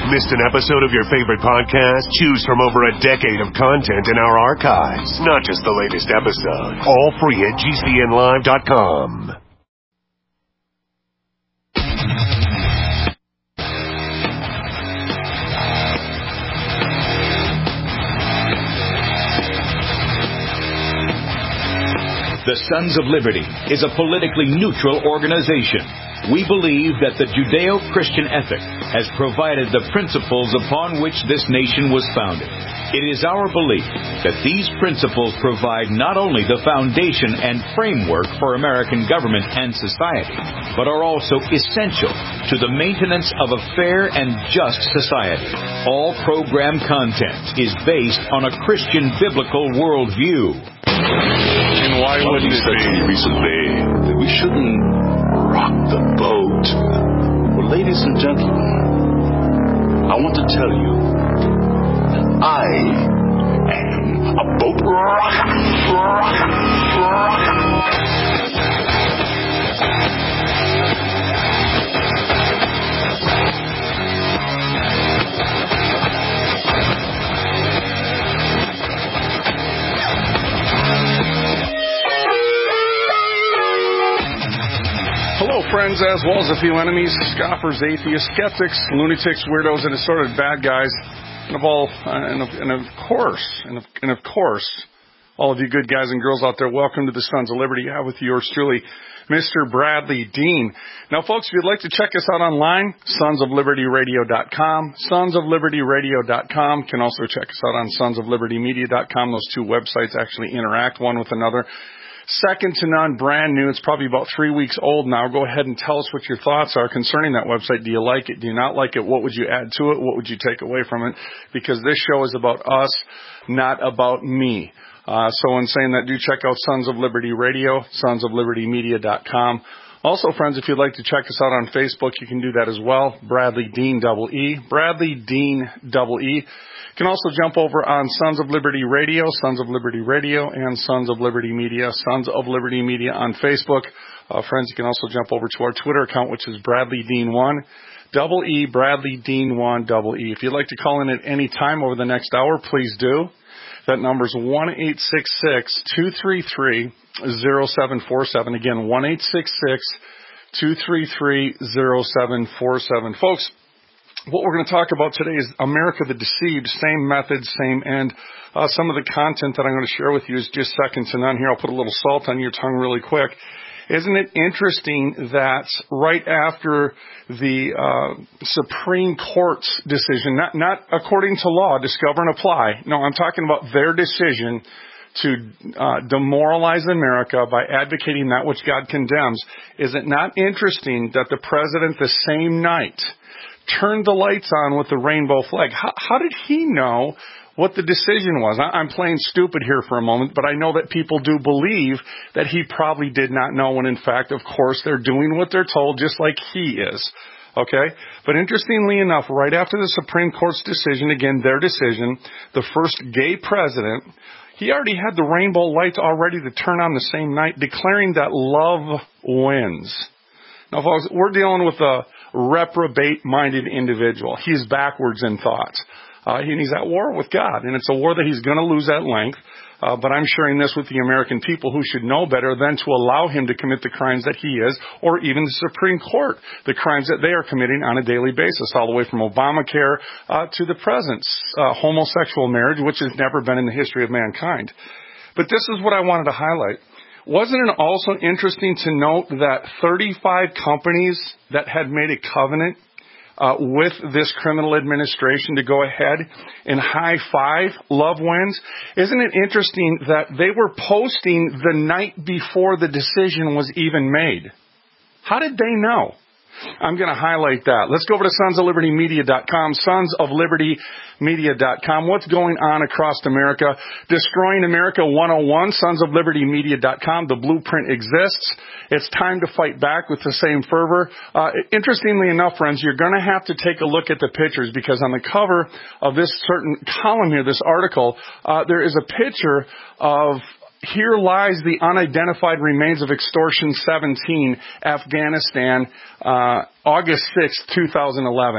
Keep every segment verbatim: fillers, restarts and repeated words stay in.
Missed an episode of your favorite podcast? Choose from over a decade of content in our archives. Not just the latest episode. All free at G C N live dot com. The Sons of Liberty is a politically neutral organization. We believe that the Judeo-Christian ethic has provided the principles upon which this nation was founded. It is our belief that these principles provide not only the foundation and framework for American government and society, but are also essential to the maintenance of a fair and just society. All program content is based on a Christian biblical worldview. And why wouldn't it be recently that we shouldn't rock the boat? Well, ladies and gentlemen, I want to tell you that I am a boat rocker, rocker, rocker. Hello, friends, as well as a few enemies, scoffers, atheists, skeptics, lunatics, weirdos, and assorted bad guys, and of all, uh, and, of, and of course, and of, and of course, all of you good guys and girls out there, welcome to the Sons of Liberty. I have with yours truly, Mister Bradley Dean. Now, folks, if you'd like to check us out online, sons of liberty radio dot com, sons of liberty radio dot com. Can also check us out on sons of liberty media dot com. Those two websites actually interact one with another. Second to none, brand new. It's probably about three weeks old now. Go ahead and tell us what your thoughts are concerning that website. Do you like it? Do you not like it? What would you add to it? What would you take away from it? Because this show is about us, not about me. Uh, so in saying that, do check out Sons of Liberty Radio, sons of liberty media dot com. Also, friends, if you'd like to check us out on Facebook, you can do that as well. Bradley Dean double E. Bradley Dean double E. You can also jump over on Sons of Liberty Radio, Sons of Liberty Radio, and Sons of Liberty Media, Sons of Liberty Media on Facebook. Uh, friends, you can also jump over to our Twitter account, which is Bradley Dean one, double E, Bradley Dean one, double E. If you'd like to call in at any time over the next hour, please do. That number is one eight six six, two three three, zero seven four seven. Again, one eight six six, two three three, zero seven four seven. Folks, what we're going to talk about today is America the Deceived, same method, same end. Uh, some of the content that I'm going to share with you is just second to none here. I'll put a little salt on your tongue really quick. Isn't it interesting that right after the uh, Supreme Court's decision, not, not according to law, discover and apply. No, I'm talking about their decision to uh, demoralize America by advocating that which God condemns. Is it not interesting that the president the same night turned the lights on with the rainbow flag? How, how did he know what the decision was? I, I'm playing stupid here for a moment, but I know that people do believe that he probably did not know when, in fact, of course, they're doing what they're told just like he is. Okay? But interestingly enough, right after the Supreme Court's decision, again, their decision, the first gay president, he already had the rainbow lights all ready to turn on the same night, declaring that love wins. Now, folks, we're dealing with a reprobate-minded individual. He's backwards in thought. Uh, and he's at war with God. And it's a war that he's going to lose at length. Uh, but I'm sharing this with the American people who should know better than to allow him to commit the crimes that he is, or even the Supreme Court, the crimes that they are committing on a daily basis, all the way from Obamacare uh, to the present uh, homosexual marriage, which has never been in the history of mankind. But this is what I wanted to highlight. Wasn't it also interesting to note that thirty-five companies that had made a covenant uh, with this criminal administration to go ahead and high five love wins? Isn't it interesting that they were posting the night before the decision was even made? How did they know? I'm going to highlight that. Let's go over to sons of liberty media dot com, sons of liberty media dot com. What's going on across America? Destroying America one oh one, sons of liberty media dot com. The blueprint exists. It's time to fight back with the same fervor. Uh, interestingly enough, friends, you're going to have to take a look at the pictures, because on the cover of this certain column here, this article, uh, there is a picture of Here Lies the Unidentified Remains of Extortion seventeen, Afghanistan, uh, August sixth, twenty eleven.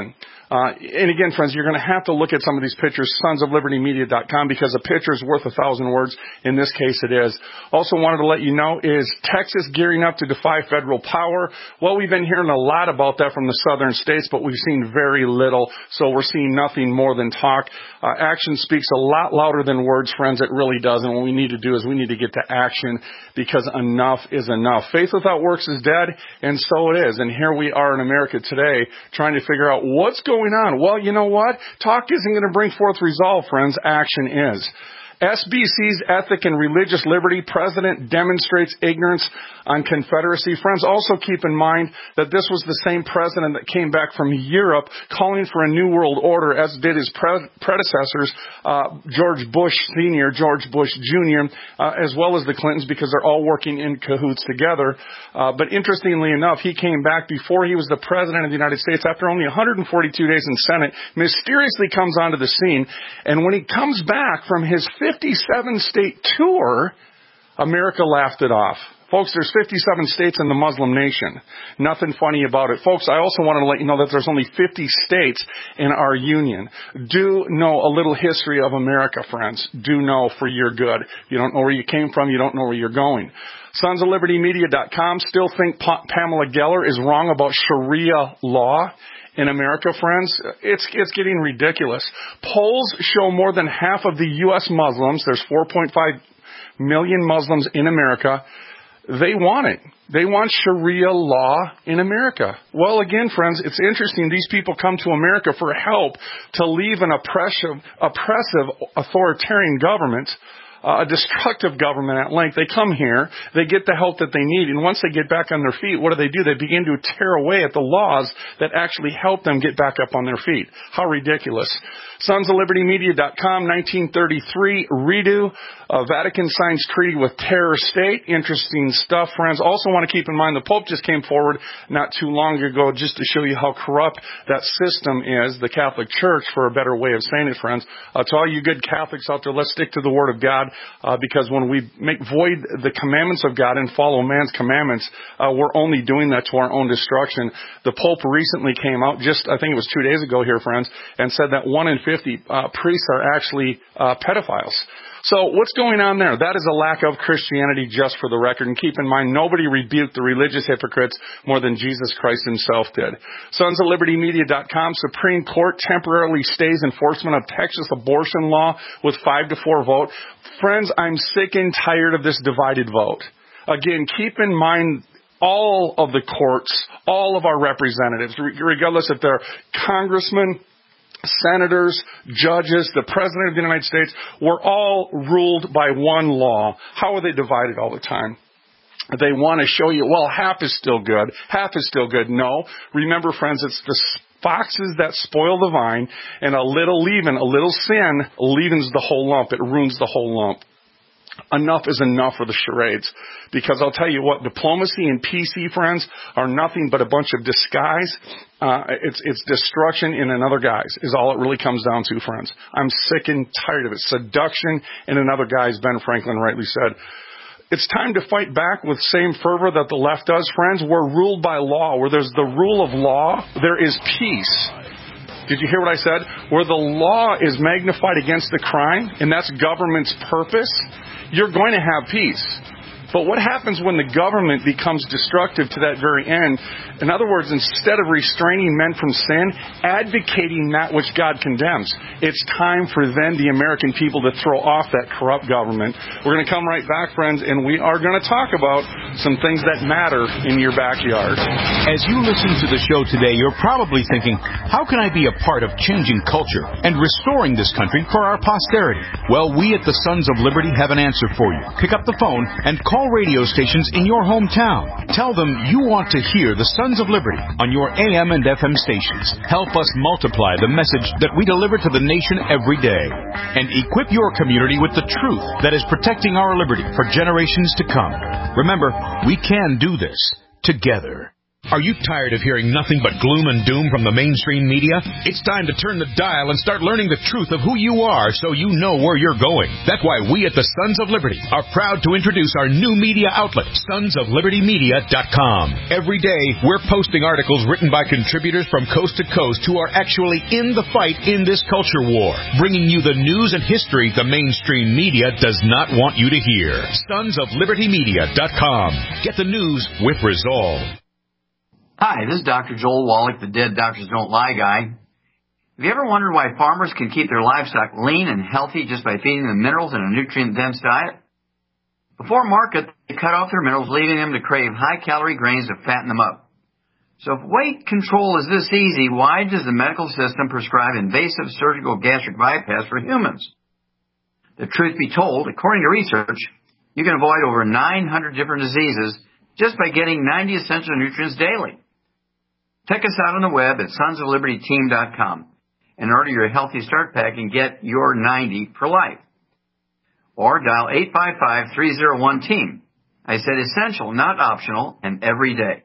Uh, and again, friends, you're going to have to look at some of these pictures, sons of liberty media dot com, because a picture is worth a thousand words. In this case, it is. Also wanted to let you know, is Texas gearing up to defy federal power? Well, we've been hearing a lot about that from the southern states, but we've seen very little. So we're seeing nothing more than talk. Uh, action speaks a lot louder than words, friends. It really does. And what we need to do is we need to get to action, because enough is enough. Faith without works is dead, and so it is. And here we are in America today trying to figure out what's going on. Well, you know what? Talk isn't going to bring forth resolve, friends. Action is. S B C's Ethic and Religious Liberty president demonstrates ignorance on Confederacy. Friends, also keep in mind that this was the same president that came back from Europe calling for a new world order, as did his pre- predecessors, uh, George Bush Senior, George Bush Junior, uh, as well as the Clintons, because they're all working in cahoots together. Uh, but interestingly enough, he came back before he was the president of the United States. After only one hundred forty-two days in Senate, mysteriously comes onto the scene. And when he comes back from his fifty-seven state tour, America laughed it off. Folks, there's fifty-seven states in the Muslim nation. Nothing funny about it. Folks, I also wanted to let you know that there's only fifty states in our union. Do know a little history of America, friends. Do know for your good. You don't know where you came from. You don't know where you're going. sons of liberty media dot com still think pa- Pamela Geller is wrong about Sharia law in America, friends. It's, it's getting ridiculous. Polls show more than half of the U S Muslims, there's four point five million Muslims in America, they want it. They want Sharia law in America. Well, again, friends, it's interesting. These people come to America for help to leave an oppressive, oppressive authoritarian government, uh, a destructive government at length. They come here, they get the help that they need, and once they get back on their feet, what do they do? They begin to tear away at the laws that actually help them get back up on their feet. How ridiculous. sons of liberty media dot com, nineteen thirty-three, redo, uh, Vatican signs treaty with terror state. Interesting stuff, friends. Also want to keep in mind the Pope just came forward not too long ago just to show you how corrupt that system is, the Catholic Church, for a better way of saying it, friends. Uh, to all you good Catholics out there, let's stick to the Word of God, uh, because when we make void the commandments of God and follow man's commandments, uh, we're only doing that to our own destruction. The Pope recently came out, just I think it was two days ago here, friends, and said that one in fifty uh, priests are actually uh, pedophiles. So what's going on there? That is a lack of Christianity, just for the record. And keep in mind, nobody rebuked the religious hypocrites more than Jesus Christ himself did. sons of liberty media dot com, Supreme Court temporarily stays enforcement of Texas abortion law with five to four vote. Friends, I'm sick and tired of this divided vote. Again, keep in mind, all of the courts, all of our representatives, regardless if they're congressmen, senators, judges, the President of the United States, were all ruled by one law. How are they divided all the time? They want to show you, well, half is still good, half is still good. No. Remember, friends, it's the foxes that spoil the vine, and a little leaven, a little sin, leavens the whole lump. It ruins the whole lump. Enough is enough for the charades. Because I'll tell you what, diplomacy and P C, friends, are nothing but a bunch of disguise. Uh, it's, it's destruction in another guise is all it really comes down to, friends. I'm sick and tired of it. Seduction in another guise, Ben Franklin rightly said. It's time to fight back with same fervor that the left does, friends. We're ruled by law. Where there's the rule of law, there is peace. Did you hear what I said? Where the law is magnified against the crime, and that's government's purpose, you're going to have peace. But what happens when the government becomes destructive to that very end? In other words, instead of restraining men from sin, advocating that which God condemns. It's time for then the American people to throw off that corrupt government. We're going to come right back, friends, and we are going to talk about some things that matter in your backyard. As you listen to the show today, you're probably thinking, how can I be a part of changing culture and restoring this country for our posterity? Well, we at the Sons of Liberty have an answer for you. Pick up the phone and call Call radio stations in your hometown. Tell them you want to hear the Sons of Liberty on your A M and F M stations. Help us multiply the message that we deliver to the nation every day. And equip your community with the truth that is protecting our liberty for generations to come. Remember, we can do this together. Are you tired of hearing nothing but gloom and doom from the mainstream media? It's time to turn the dial and start learning the truth of who you are so you know where you're going. That's why we at the Sons of Liberty are proud to introduce our new media outlet, sons of liberty media dot com. Every day, we're posting articles written by contributors from coast to coast who are actually in the fight in this culture war, bringing you the news and history the mainstream media does not want you to hear. sons of liberty media dot com. Get the news with resolve. Hi, this is Doctor Joel Wallach, the Dead Doctors Don't Lie guy. Have you ever wondered why farmers can keep their livestock lean and healthy just by feeding them minerals in a nutrient-dense diet? Before market, they cut off their minerals, leaving them to crave high-calorie grains to fatten them up. So if weight control is this easy, why does the medical system prescribe invasive surgical gastric bypass for humans? The truth be told, according to research, you can avoid over nine hundred different diseases just by getting ninety essential nutrients daily. Check us out on the web at sons of liberty team dot com and order your Healthy Start Pack and get your ninety for life. Or dial eight five five, three oh one, team. I said essential, not optional, and every day.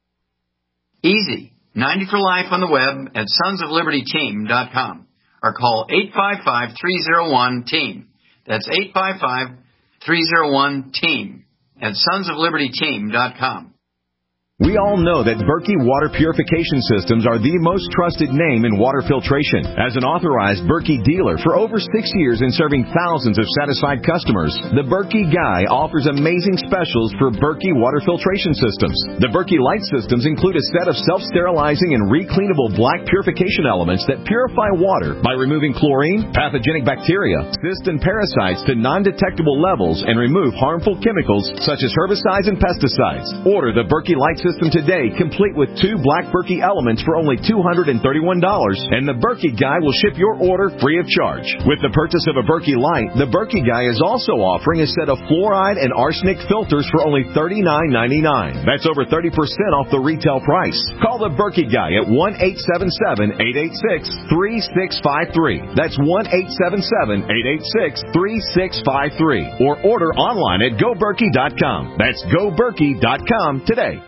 Easy. ninety for life on the web at sons of liberty team dot com or call eight five five, three oh one, team. That's eight five five, three oh one, team at sons of liberty team dot com. We all know that Berkey Water Purification Systems are the most trusted name in water filtration. As an authorized Berkey dealer for over six years and serving thousands of satisfied customers, the Berkey Guy offers amazing specials for Berkey Water Filtration Systems. The Berkey Light Systems include a set of self-sterilizing and recleanable black purification elements that purify water by removing chlorine, pathogenic bacteria, cysts, and parasites to non-detectable levels and remove harmful chemicals such as herbicides and pesticides. Order the Berkey Light System today, complete with two black Berkey elements for only two hundred thirty-one dollars, and the Berkey Guy will ship your order free of charge. With the purchase of a Berkey Light, the Berkey Guy is also offering a set of fluoride and arsenic filters for only thirty-nine ninety-nine. That's over thirty percent off the retail price. Call the Berkey Guy at one eight seven seven, eight eight six, three six five three. That's one eight seven seven, eight eight six, three six five three. Or order online at go berkey dot com. That's go berkey dot com today.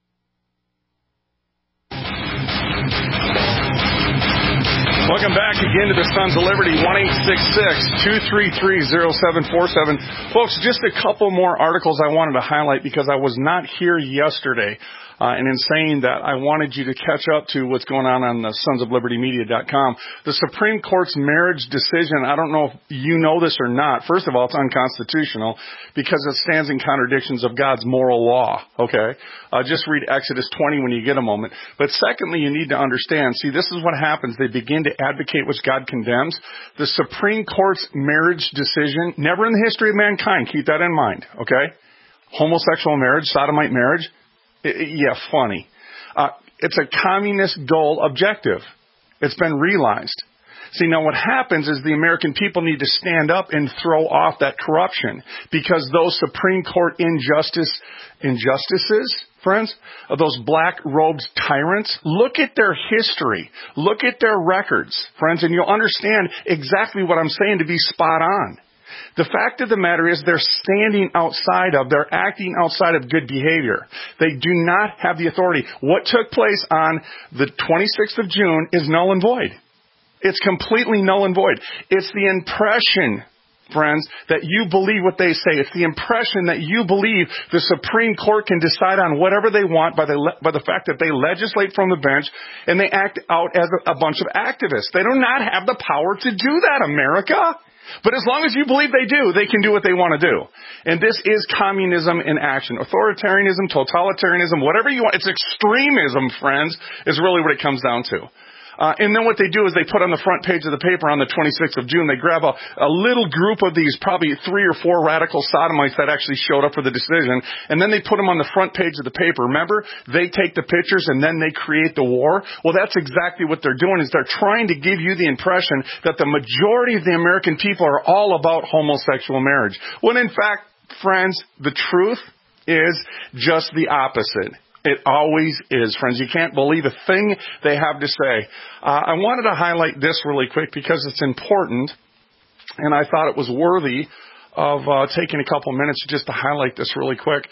Welcome back again to the Sons of Liberty, one eight six six, two three three, zero seven four seven. Folks, just a couple more articles I wanted to highlight because I was not here yesterday. Uh, and in saying that, I wanted you to catch up to what's going on on the sons of liberty media dot com. The Supreme Court's marriage decision, I don't know if you know this or not. First of all, it's unconstitutional because it stands in contradictions of God's moral law, okay? Uh, just read Exodus twenty when you get a moment. But secondly, you need to understand, see, this is what happens. They begin to advocate which God condemns. The Supreme Court's marriage decision, never in the history of mankind, keep that in mind, okay? Homosexual marriage, sodomite marriage, yeah, funny. Uh, it's a communist goal objective. It's been realized. See, now what happens is the American people need to stand up and throw off that corruption because those Supreme Court injustice, injustices, friends, of those black-robed tyrants, look at their history. Look at their records, friends, and you'll understand exactly what I'm saying to be spot on. The fact of the matter is they're standing outside of, they're acting outside of good behavior. They do not have the authority. What took place on the twenty-sixth of June is null and void. It's completely null and void. It's the impression, friends, that you believe what they say. It's the impression that you believe the Supreme Court can decide on whatever they want by the by the fact that they legislate from the bench and they act out as a, a bunch of activists. They do not have the power to do that, America. But as long as you believe they do, they can do what they want to do. And this is communism in action. Authoritarianism, totalitarianism, whatever you want. It's extremism, friends, is really what it comes down to. Uh, and then what they do is they put on the front page of the paper on the twenty-sixth of June, they grab a, a little group of these, probably three or four radical sodomites that actually showed up for the decision, and then they put them on the front page of the paper. Remember, they take the pictures and then they create the war. Well, that's exactly what they're doing, is they're trying to give you the impression that the majority of the American people are all about homosexual marriage. When in fact, friends, the truth is just the opposite. It always is, friends. You can't believe a thing they have to say. Uh, I wanted to highlight this really quick because it's important, and I thought it was worthy of uh, taking a couple minutes just to highlight this really quick.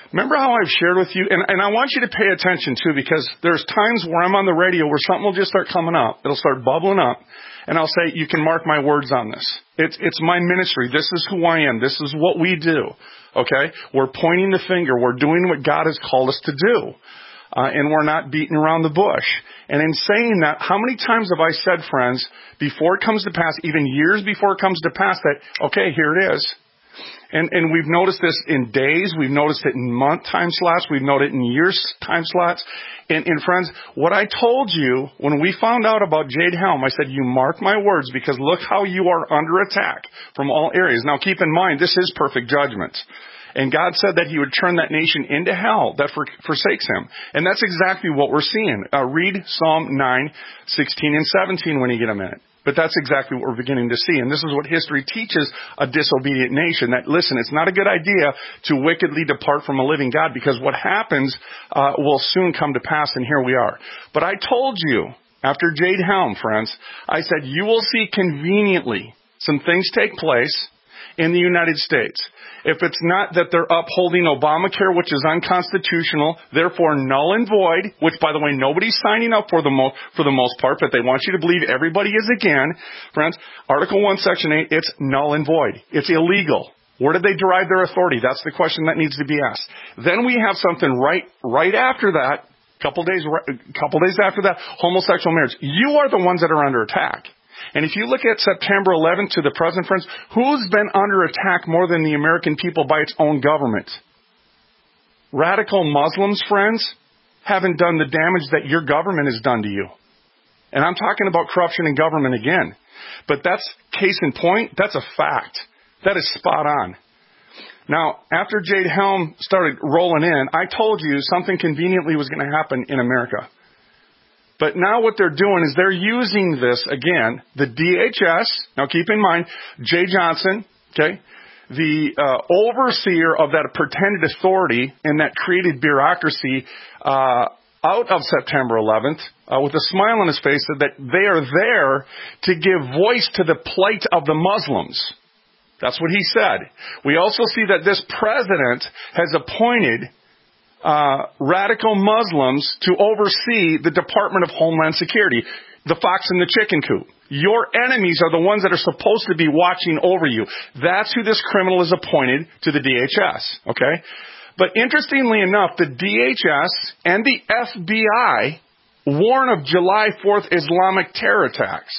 Remember how I've shared with you, and, and I want you to pay attention too, because there's times where I'm on the radio where something will just start coming up. It'll start bubbling up, and I'll say, you can mark my words on this. It's, it's my ministry. This is who I am. This is what we do. Okay? We're pointing the finger. We're doing what God has called us to do. Uh, and we're not beating around the bush. And in saying that, how many times have I said, friends, before it comes to pass, even years before it comes to pass, that, okay, here it is. And, and we've noticed this in days. We've noticed it in month time slots. We've noticed it in years time slots. And, and friends, what I told you when we found out about Jade Helm, I said, you mark my words, because look how you are under attack from all areas. Now keep in mind, this is perfect judgment. And God said that he would turn that nation into hell that for, forsakes him. And that's exactly what we're seeing. Uh, read Psalm nine, sixteen, and seventeen when you get a minute. But that's exactly what we're beginning to see. And this is what history teaches a disobedient nation. That, listen, it's not a good idea to wickedly depart from a living God, because what happens uh, will soon come to pass, and here we are. But I told you, after Jade Helm, friends, I said, you will see conveniently some things take place in the United States. If it's not that they're upholding Obamacare, which is unconstitutional, therefore null and void, which, by the way, nobody's signing up for the, mo- for the most part, but they want you to believe everybody is again. Friends, Article one, Section eight, it's null and void. It's illegal. Where did they derive their authority? That's the question that needs to be asked. Then we have something right, right after that, couple days, couple days after that, homosexual marriage. You are the ones that are under attack. And if you look at September eleventh to the present, friends, who's been under attack more than the American people by its own government? Radical Muslims, friends, haven't done the damage that your government has done to you. And I'm talking about corruption in government again. But that's case in point. That's a fact. That is spot on. Now, after Jade Helm started rolling in, I told you something conveniently was going to happen in America. But now what they're doing is they're using this, again, the D H S. Now keep in mind, Jay Johnson, okay, the uh, overseer of that pretended authority and that created bureaucracy uh, out of September eleventh, uh, with a smile on his face, said that they are there to give voice to the plight of the Muslims. That's what he said. We also see that this president has appointed Uh, radical Muslims to oversee the Department of Homeland Security, the fox and the chicken coop. Your enemies are the ones that are supposed to be watching over you. That's who this criminal is appointed to the D H S, okay? But interestingly enough, the D H S and the F B I warn of July fourth Islamic terror attacks.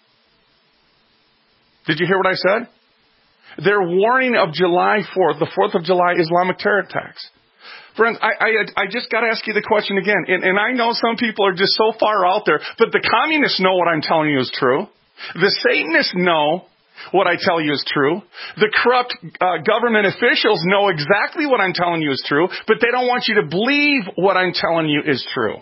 Did you hear what I said? They're warning of July fourth, the fourth of July Islamic terror attacks. Friends, I, I, I just got to ask you the question again. And, and I know some people are just so far out there, but the communists know what I'm telling you is true. The Satanists know what I tell you is true. The corrupt uh, government officials know exactly what I'm telling you is true, but they don't want you to believe what I'm telling you is true.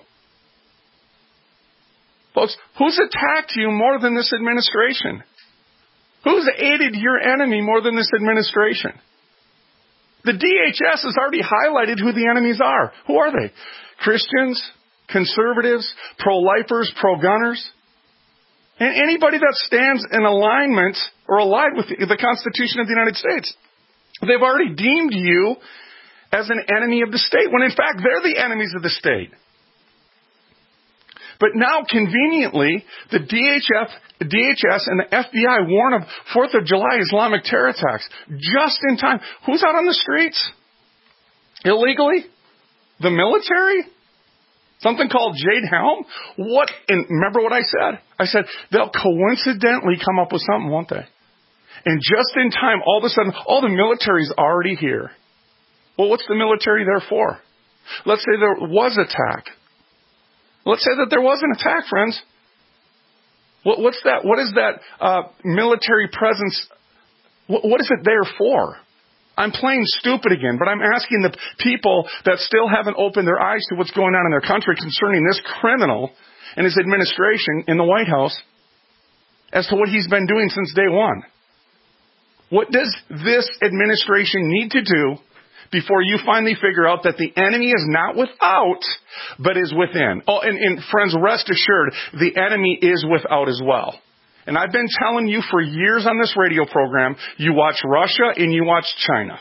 Folks, who's attacked you more than this administration? Who's aided your enemy more than this administration? The D H S has already highlighted who the enemies are. Who are they? Christians, conservatives, pro-lifers, pro-gunners. And anybody that stands in alignment or allied with the Constitution of the United States. They've already deemed you as an enemy of the state, when in fact they're the enemies of the state. But now, conveniently, the D H F, D H S and the F B I warn of fourth of July Islamic terror attacks just in time. Who's out on the streets? Illegally? The military? Something called Jade Helm? What? And remember what I said? I said, they'll coincidentally come up with something, won't they? And just in time, all of a sudden, oh, the military's already here. Well, what's the military there for? Let's say there was attack. Let's say that there was an attack, friends. What, what's that? What is that uh, military presence? What, what is it there for? I'm playing stupid again, but I'm asking the people that still haven't opened their eyes to what's going on in their country concerning this criminal and his administration in the White House as to what he's been doing since day one. What does this administration need to do before you finally figure out that the enemy is not without, but is within? Oh, and, and friends, rest assured, the enemy is without as well. And I've been telling you for years on this radio program, you watch Russia and you watch China.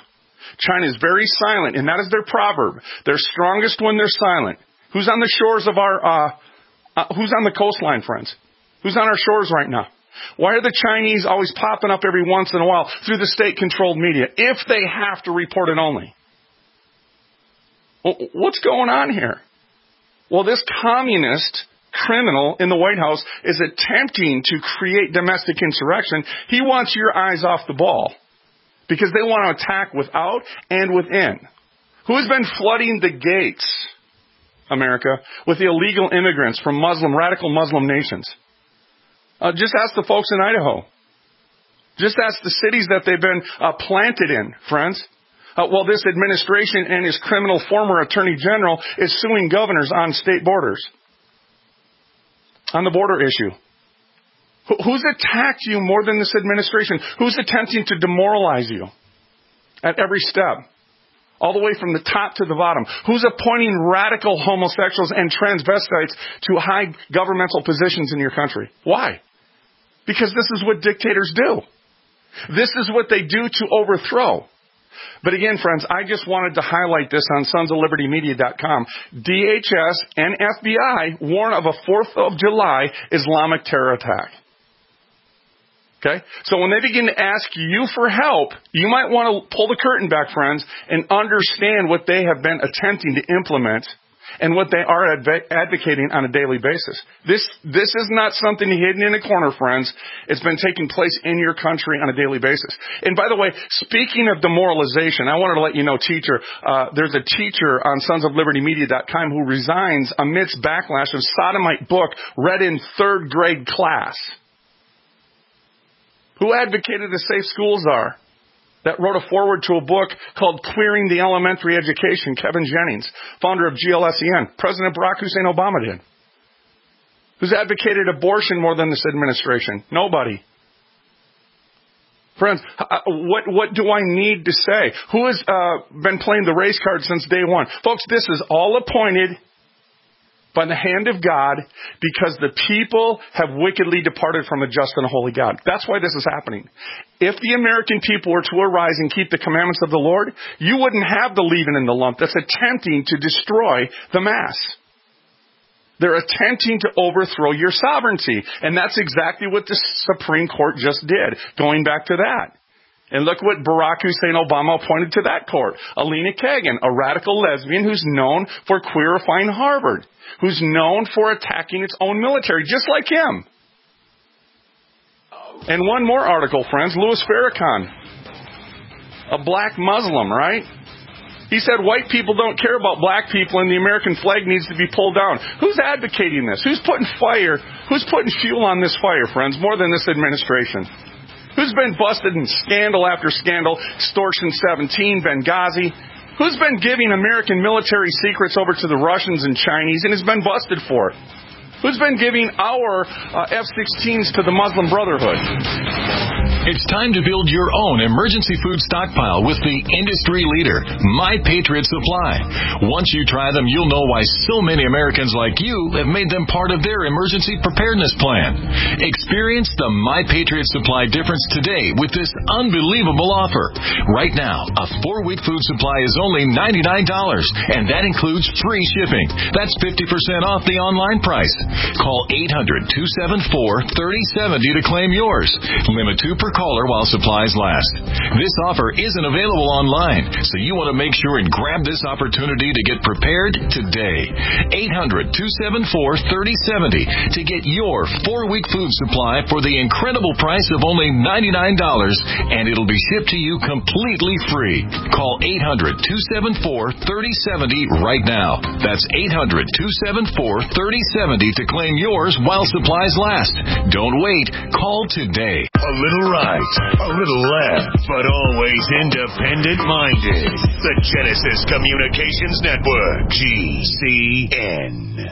China is very silent, and that is their proverb. They're strongest when they're silent. Who's on the shores of our, uh, uh, who's on the coastline, friends? Who's on our shores right now? Why are the Chinese always popping up every once in a while through the state-controlled media, if they have to report it only? Well, what's going on here? Well, this communist criminal in the White House is attempting to create domestic insurrection. He wants your eyes off the ball because they want to attack without and within. Who has been flooding the gates, America, with the illegal immigrants from Muslim, radical Muslim nations? Uh, just ask the folks in Idaho. Just ask the cities that they've been uh, planted in, friends. Uh, well, this administration and his criminal former attorney general is suing governors on state borders. On the border issue. Wh- who's attacked you more than this administration? Who's attempting to demoralize you at every step? All the way from the top to the bottom. Who's appointing radical homosexuals and transvestites to high governmental positions in your country? Why? Because this is what dictators do. This is what they do to overthrow. But again, friends, I just wanted to highlight this on sons of liberty media dot com. D H S and F B I warn of a fourth of July Islamic terror attack. Okay? So when they begin to ask you for help, you might want to pull the curtain back, friends, and understand what they have been attempting to implement and what they are adv- advocating on a daily basis. This this is not something hidden in a corner, friends. It's been taking place in your country on a daily basis. And by the way, speaking of demoralization, I wanted to let you know, teacher, uh, there's a teacher on sons of liberty media dot com who resigns amidst backlash of sodomite book read in third grade class. Who advocated the Safe Schools Are? That wrote a foreword to a book called Clearing the Elementary Education, Kevin Jennings, founder of G L S E N. President Barack Hussein Obama did. Who's advocated abortion more than this administration? Nobody. Friends, what what do I need to say? Who has uh, been playing the race card since day one? Folks, this is all appointed by the hand of God, because the people have wickedly departed from the just and holy God. That's why this is happening. If the American people were to arise and keep the commandments of the Lord, you wouldn't have the leaven and the lump that's attempting to destroy the mass. They're attempting to overthrow your sovereignty. And that's exactly what the Supreme Court just did, going back to that. And look what Barack Hussein Obama appointed to that court. Alina Kagan, a radical lesbian who's known for queerifying Harvard, who's known for attacking its own military, just like him. And one more article, friends, Louis Farrakhan, a black Muslim, right? He said white people don't care about black people and the American flag needs to be pulled down. Who's advocating this? Who's putting fire, who's putting fuel on this fire, friends, more than this administration? Who's been busted in scandal after scandal, extortion seventeen, Benghazi? Who's been giving American military secrets over to the Russians and Chinese and has been busted for it? Who's been giving our uh, F sixteens to the Muslim Brotherhood? It's time to build your own emergency food stockpile with the industry leader, My Patriot Supply. Once you try them, you'll know why so many Americans like you have made them part of their emergency preparedness plan. Experience the My Patriot Supply difference today with this unbelievable offer. Right now, a four-week food supply is only ninety-nine dollars, and that includes free shipping. That's fifty percent off the online price. Call eight hundred, two seven four, three oh seven oh to claim yours. Limit two per caller while supplies last. This offer isn't available online, so you want to make sure and grab this opportunity to get prepared today. eight hundred, two seven four, three oh seven oh to get your four-week food supply for the incredible price of only ninety-nine dollars, and it'll be shipped to you completely free. Call eight hundred, two seven four, three oh seven oh right now. That's eight hundred, two seven four, three oh seven oh to claim yours while supplies last. Don't wait. Call today. A little right, a little left, but always independent-minded. The Genesis Communications Network, G C N.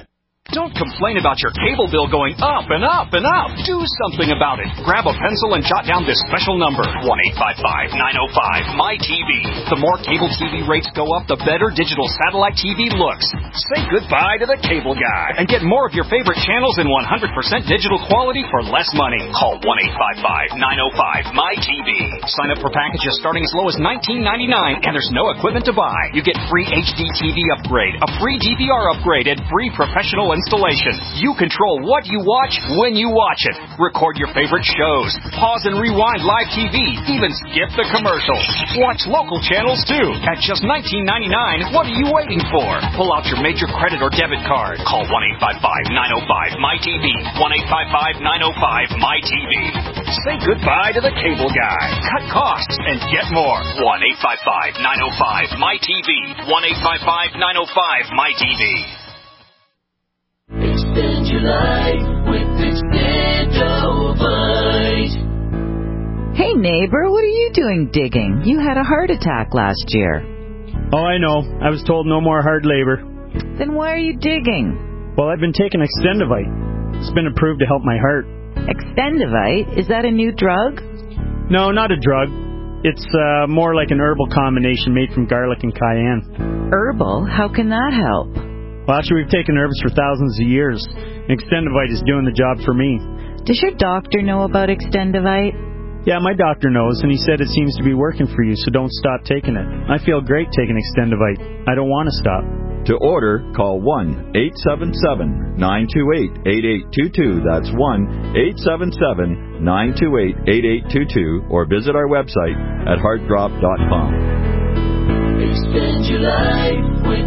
Don't complain about your cable bill going up and up and up. Do something about it. Grab a pencil and jot down this special number, one eight five five, nine oh five, M Y T V. The more cable T V rates go up, the better digital satellite T V looks. Say goodbye to the cable guy and get more of your favorite channels in one hundred percent digital quality for less money. Call one eight five five, nine oh five, M Y T V. Sign up for packages starting as low as nineteen ninety-nine, and there's no equipment to buy. You get free H D T V upgrade, a free D V R upgrade, and free professional installation. You control what you watch when you watch it. Record your favorite shows. Pause and rewind live T V. Even skip the commercials. Watch local channels too. At just nineteen ninety-nine, what are you waiting for? Pull out your major credit or debit card. Call one eight five five, nine oh five, M Y T V. one eight five five, nine oh five, M Y T V. Say goodbye to the cable guy. Cut costs and get more. one eight five five, nine oh five, M Y T V. one eight five five, nine oh five, M Y T V. Extend your life with Extendovite. Hey neighbor, what are you doing digging? You had a heart attack last year. Oh, I know. I was told no more hard labor. Then why are you digging? Well, I've been taking Extendovite. It's been approved to help my heart. Extendovite? Is that a new drug? No, not a drug. It's uh, more like an herbal combination made from garlic and cayenne. Herbal? How can that help? Well, actually, we've taken herbs for thousands of years. Extendovite is doing the job for me. Does your doctor know about Extendovite? Yeah, my doctor knows, and he said it seems to be working for you, so don't stop taking it. I feel great taking Extendovite. I don't want to stop. To order, call one eight seven seven, nine two eight, eight eight two two. That's one eight seven seven, nine two eight, eight eight two two, or visit our website at heart drop dot com. Extend your life with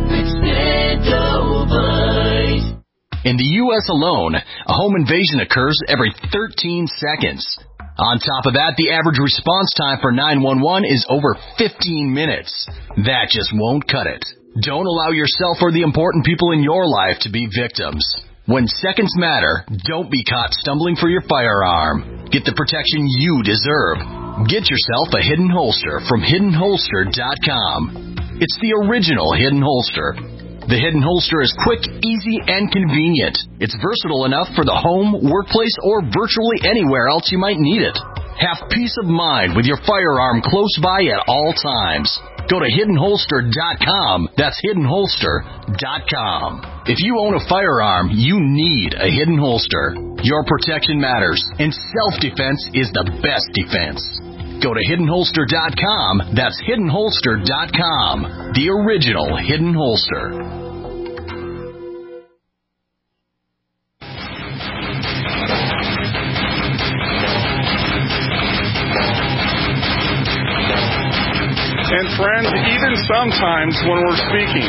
Extendovite. In the U S alone, a home invasion occurs every thirteen seconds. On top of that, the average response time for nine one one is over fifteen minutes. That just won't cut it. Don't allow yourself or the important people in your life to be victims. When seconds matter, don't be caught stumbling for your firearm. Get the protection you deserve. Get yourself a Hidden Holster from hidden holster dot com. It's the original Hidden Holster. The Hidden Holster is quick, easy, and convenient. It's versatile enough for the home, workplace, or virtually anywhere else you might need it. Have peace of mind with your firearm close by at all times. Go to hidden holster dot com. That's hidden holster dot com. If you own a firearm, you need a Hidden Holster. Your protection matters, and self-defense is the best defense. Go to hidden holster dot com. That's hidden holster dot com. The original Hidden Holster. And friends, even sometimes when we're speaking,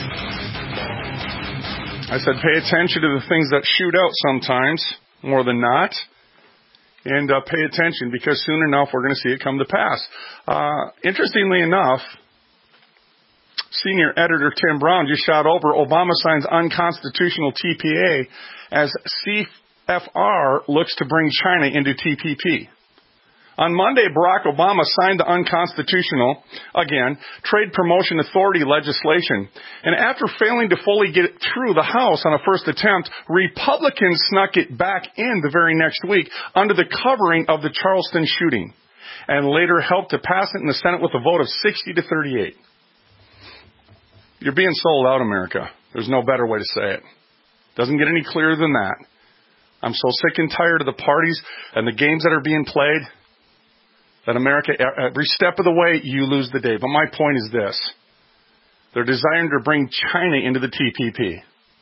I said pay attention to the things that shoot out sometimes, more than not. And uh, pay attention, because soon enough we're going to see it come to pass. Uh, interestingly enough, senior editor Tim Brown just shot over Obama signs unconstitutional T P A as C F R looks to bring China into T P P. On Monday, Barack Obama signed the unconstitutional, again, Trade Promotion Authority legislation. And after failing to fully get it through the House on a first attempt, Republicans snuck it back in the very next week under the covering of the Charleston shooting, and later helped to pass it in the Senate with a vote of sixty to thirty-eight. You're being sold out, America. There's no better way to say it. Doesn't get any clearer than that. I'm so sick and tired of the parties and the games that are being played. That America, every step of the way, you lose the day. But my point is this. They're desiring to bring China into the T P P.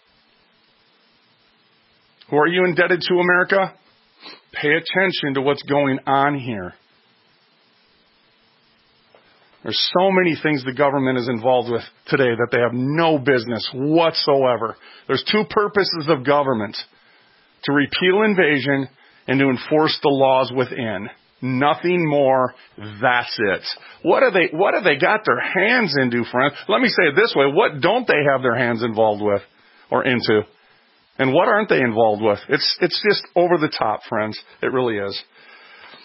Who are you indebted to, America? Pay attention to what's going on here. There's so many things the government is involved with today that they have no business whatsoever. There's two purposes of government: to repeal invasion and to enforce the laws within. Nothing more. That's it. What have they, what have they got their hands into, friends? Let me say it this way. What don't they have their hands involved with or into? And what aren't they involved with? It's, it's just over the top, friends. It really is.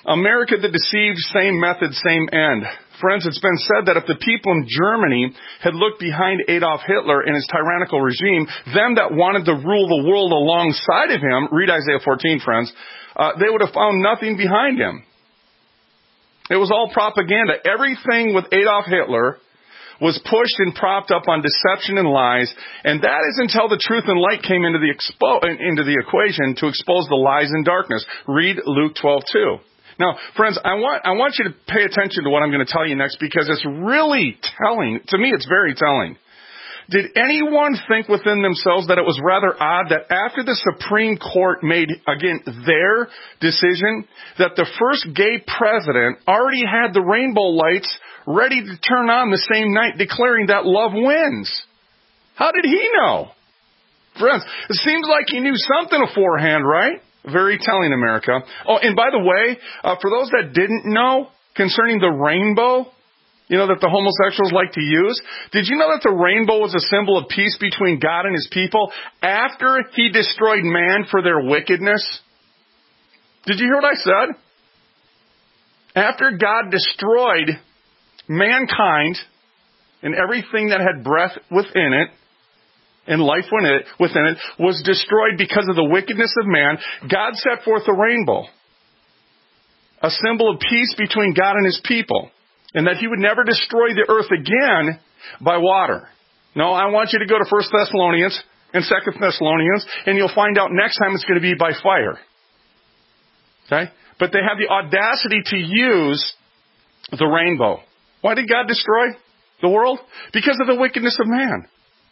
America that deceived, same method, same end. Friends, it's been said that if the people in Germany had looked behind Adolf Hitler and his tyrannical regime, them that wanted to rule the world alongside of him, read Isaiah fourteen, friends, uh, they would have found nothing behind him. It was all propaganda. Everything with Adolf Hitler was pushed and propped up on deception and lies, and that is until the truth and light came into the expo- into the equation to expose the lies and darkness. Read Luke twelve two. Now, friends, I want I want you to pay attention to what I'm going to tell you next, because it's really telling. To me, it's very telling. Did anyone think within themselves that it was rather odd that after the Supreme Court made, again, their decision, that the first gay president already had the rainbow lights ready to turn on the same night, declaring that love wins? How did he know? Friends, it seems like he knew something beforehand, right? Very telling, America. Oh, and by the way, uh, for those that didn't know concerning the rainbow, you know, that the homosexuals like to use, did you know that the rainbow was a symbol of peace between God and his people after he destroyed man for their wickedness? Did you hear what I said? After God destroyed mankind and everything that had breath within it, and life within it, within it was destroyed because of the wickedness of man, God set forth the rainbow, a symbol of peace between God and his people, and that he would never destroy the earth again by water. No, I want you to go to First Thessalonians and Second Thessalonians, and you'll find out next time it's going to be by fire. Okay? But they have the audacity to use the rainbow. Why did God destroy the world? Because of the wickedness of man.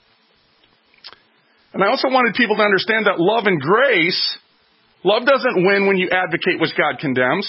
And I also wanted people to understand that love and grace, love doesn't win when you advocate which God condemns.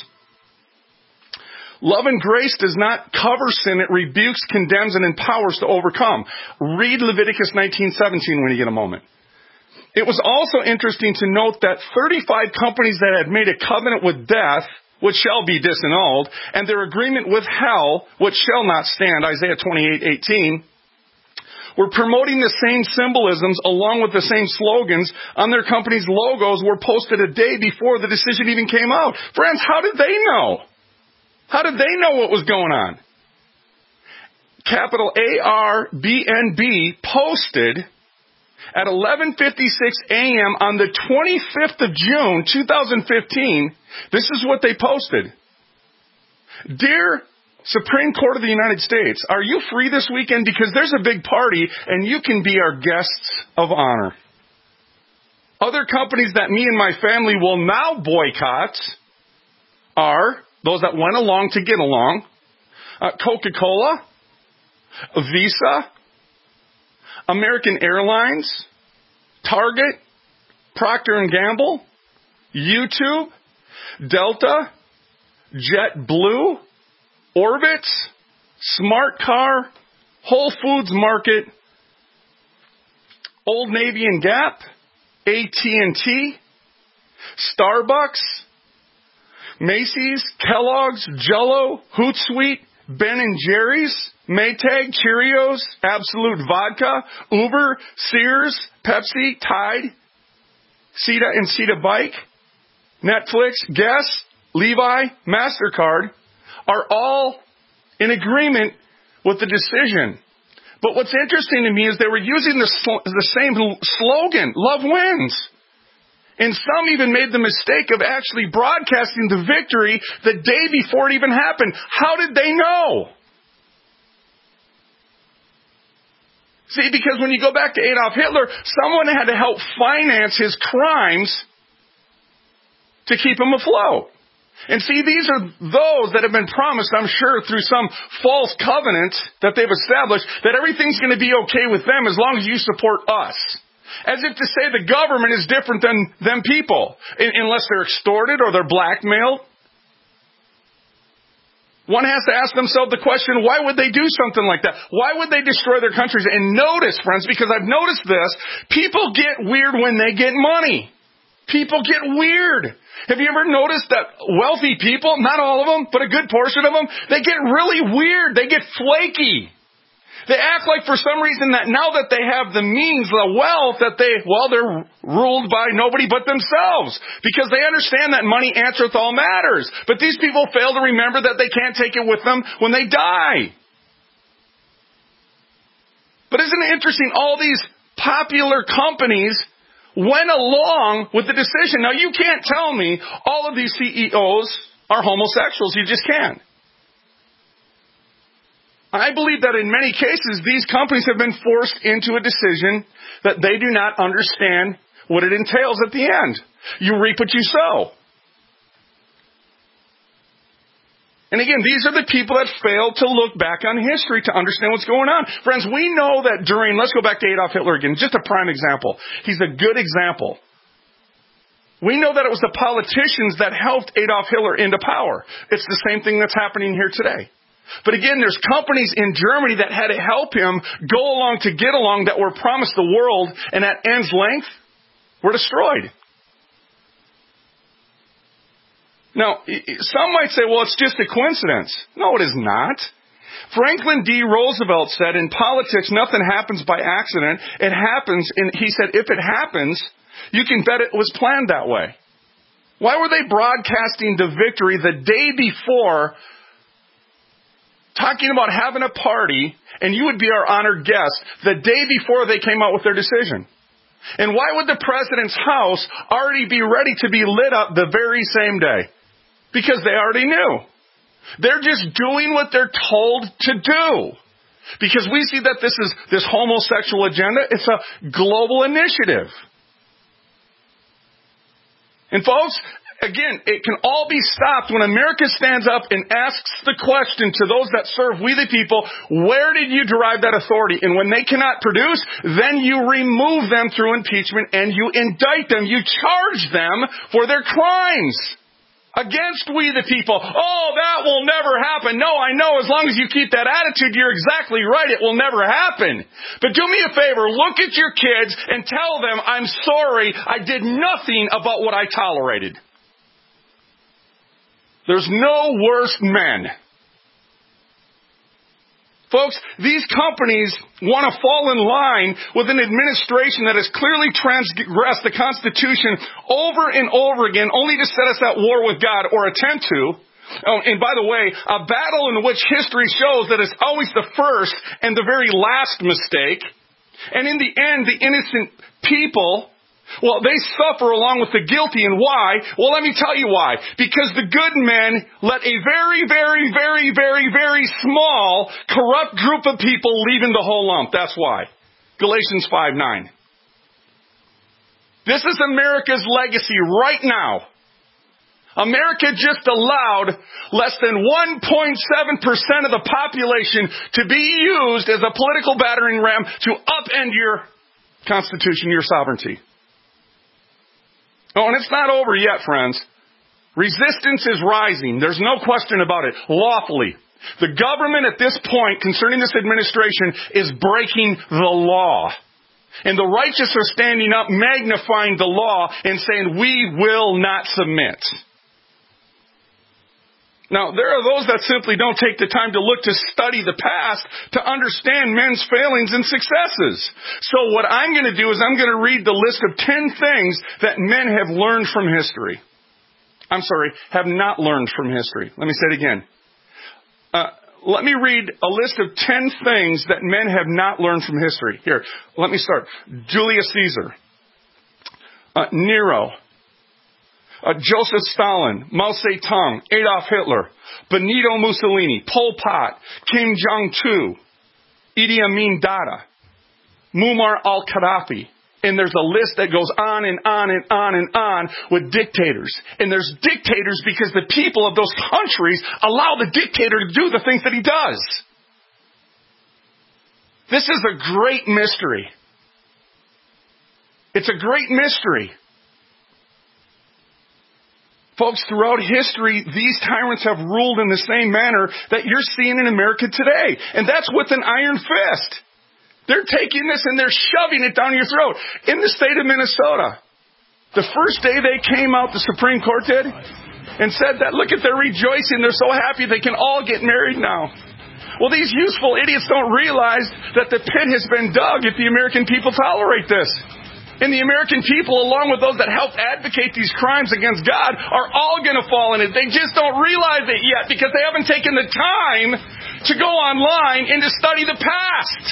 Love and grace does not cover sin. It rebukes, condemns, and empowers to overcome. Read Leviticus nineteen seventeen when you get a moment. It was also interesting to note that thirty-five companies that had made a covenant with death, which shall be disannulled, and their agreement with hell, which shall not stand, Isaiah twenty-eight eighteen, were promoting the same symbolisms along with the same slogans on their company's logos were posted a day before the decision even came out. Friends, how did they know? How did they know what was going on? Capital A R B N B posted at eleven fifty-six a.m. on the twenty-fifth of June, twenty fifteen, this is what they posted. Dear Supreme Court of the United States, are you free this weekend? Because there's a big party and you can be our guests of honor. Other companies that me and my family will now boycott are those that went along to get along. Uh, Coca-Cola, Visa, American Airlines, Target, Procter and Gamble, YouTube, Delta, JetBlue, Orbitz, Smart Car, Whole Foods Market, Old Navy and Gap, A T and T, Starbucks, Macy's, Kellogg's, Jell-O, Hootsuite, Ben and Jerry's, Maytag, Cheerios, Absolute Vodka, Uber, Sears, Pepsi, Tide, Ceta and Ceta Bike, Netflix, Guess, Levi, MasterCard are all in agreement with the decision. But what's interesting to me is they were using the, sl- the same slogan, love wins. And some even made the mistake of actually broadcasting the victory the day before it even happened. How did they know? See, because when you go back to Adolf Hitler, someone had to help finance his crimes to keep him afloat. And see, these are those that have been promised, I'm sure, through some false covenant that they've established, that everything's going to be okay with them as long as you support us. As if to say the government is different than them people, unless they're extorted or they're blackmailed. One has to ask themselves the question, why would they do something like that? Why would they destroy their countries? And notice, friends, because I've noticed this, people get weird when they get money. People get weird. Have you ever noticed that wealthy people, not all of them, but a good portion of them, they get really weird. They get flaky. They act like for some reason that now that they have the means, the wealth, that they, well, they're ruled by nobody but themselves. Because they understand that money answereth all matters. But these people fail to remember that they can't take it with them when they die. But isn't it interesting, all these popular companies went along with the decision. Now, you can't tell me all of these C E Os are homosexuals. You just can't. I believe that in many cases, these companies have been forced into a decision that they do not understand what it entails at the end. You reap what you sow. And again, these are the people that fail to look back on history to understand what's going on. Friends, we know that during, let's go back to Adolf Hitler again, just a prime example. He's a good example. We know that it was the politicians that helped Adolf Hitler into power. It's the same thing that's happening here today. But again, there's companies in Germany that had to help him go along to get along that were promised the world, and at end's length were destroyed. Now, some might say, well, it's just a coincidence. No, it is not. Franklin D. Roosevelt said, in politics, nothing happens by accident. It happens, and he said, if it happens, you can bet it was planned that way. Why were they broadcasting the victory the day before, talking about having a party, and you would be our honored guest, the day before they came out with their decision? And why would the president's house already be ready to be lit up the very same day? Because they already knew. They're just doing what they're told to do. Because we see that this is this homosexual agenda. It's a global initiative. And folks, again, it can all be stopped when America stands up and asks the question to those that serve we the people, where did you derive that authority? And when they cannot produce, then you remove them through impeachment and you indict them. You charge them for their crimes against we the people. Oh, that will never happen. No, I know, as long as you keep that attitude, you're exactly right. It will never happen. But do me a favor, look at your kids and tell them, I'm sorry, I did nothing about what I tolerated. There's no worse men. Folks, these companies want to fall in line with an administration that has clearly transgressed the Constitution over and over again, only to set us at war with God or attempt to. Oh, and by the way, a battle in which history shows that it's always the first and the very last mistake. And in the end, the innocent people, well, they suffer along with the guilty. And why? Well, let me tell you why. Because the good men let a very, very, very, very, very small, corrupt group of people lead in the whole lump. That's why. Galatians five nine. This is America's legacy right now. America just allowed less than one point seven percent of the population to be used as a political battering ram to upend your Constitution, your sovereignty. Oh, and it's not over yet, friends. Resistance is rising. There's no question about it. Lawfully. The government at this point concerning this administration is breaking the law. And the righteous are standing up, magnifying the law and saying, we will not submit. Now, there are those that simply don't take the time to look to study the past to understand men's failings and successes. So what I'm going to do is I'm going to read the list of ten things that men have learned from history. I'm sorry, have not learned from history. Let me say it again. Uh, let me read a list of ten things that men have not learned from history. Here, let me start. Julius Caesar. Uh, Nero. Uh, Joseph Stalin, Mao Zedong, Adolf Hitler, Benito Mussolini, Pol Pot, Kim Jong-un, Idi Amin Dada, Muammar al-Gaddafi. And there's a list that goes on and on and on and on with dictators. And there's dictators because the people of those countries allow the dictator to do the things that he does. This is a great mystery. It's a great mystery. Folks, throughout history, these tyrants have ruled in the same manner that you're seeing in America today. And that's with an iron fist. They're taking this and they're shoving it down your throat. In the state of Minnesota, the first day they came out, the Supreme Court did, and said that, look at, they're rejoicing, they're so happy they can all get married now. Well, these useful idiots don't realize that the pit has been dug if the American people tolerate this. And the American people, along with those that help advocate these crimes against God, are all going to fall in it. They just don't realize it yet because they haven't taken the time to go online and to study the past.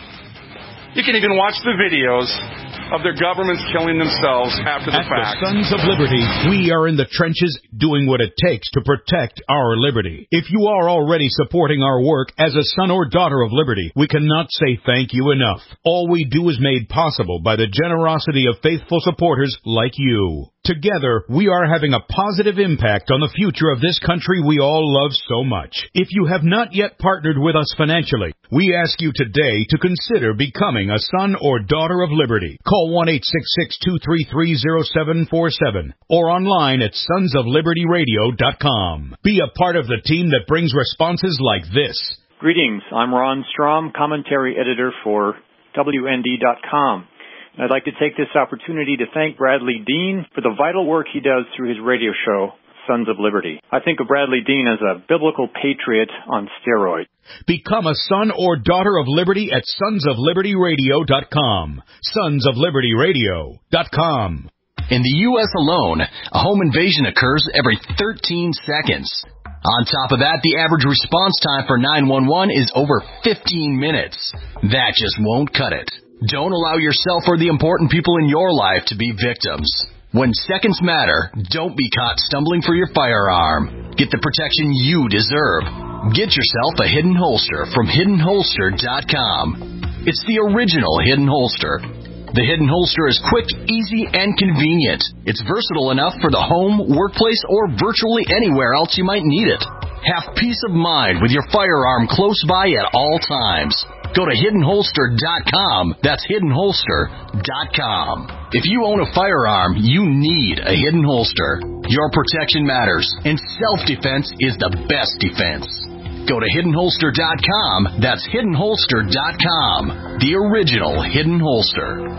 You can even watch the videos of their governments killing themselves after the At fact. the Sons of Liberty, we are in the trenches doing what it takes to protect our liberty. If you are already supporting our work as a son or daughter of liberty, we cannot say thank you enough. All we do is made possible by the generosity of faithful supporters like you. Together, we are having a positive impact on the future of this country we all love so much. If you have not yet partnered with us financially, we ask you today to consider becoming a son or daughter of liberty. Call one eight six six, two three three, zero seven four seven or online at sons of liberty radio dot com. Be a part of the team that brings responses like this. Greetings. I'm Ron Strom, commentary editor for W N D dot com. I'd like to take this opportunity to thank Bradley Dean for the vital work he does through his radio show, Sons of Liberty. I think of Bradley Dean as a biblical patriot on steroids. Become a son or daughter of liberty at sons of liberty radio dot com. sons of liberty radio dot com. In the U S alone, a home invasion occurs every thirteen seconds. On top of that, the average response time for nine one one is over fifteen minutes. That just won't cut it. Don't allow yourself or the important people in your life to be victims. When seconds matter, don't be caught stumbling for your firearm. Get the protection you deserve. Get yourself a Hidden Holster from hidden holster dot com. It's the original Hidden Holster. The Hidden Holster is quick, easy, and convenient. It's versatile enough for the home, workplace, or virtually anywhere else you might need it. Have peace of mind with your firearm close by at all times. Go to hidden holster dot com. That's hidden holster dot com. If you own a firearm, you need a Hidden Holster. Your protection matters, and self-defense is the best defense. Go to hidden holster dot com. That's hidden holster dot com. The original Hidden Holster.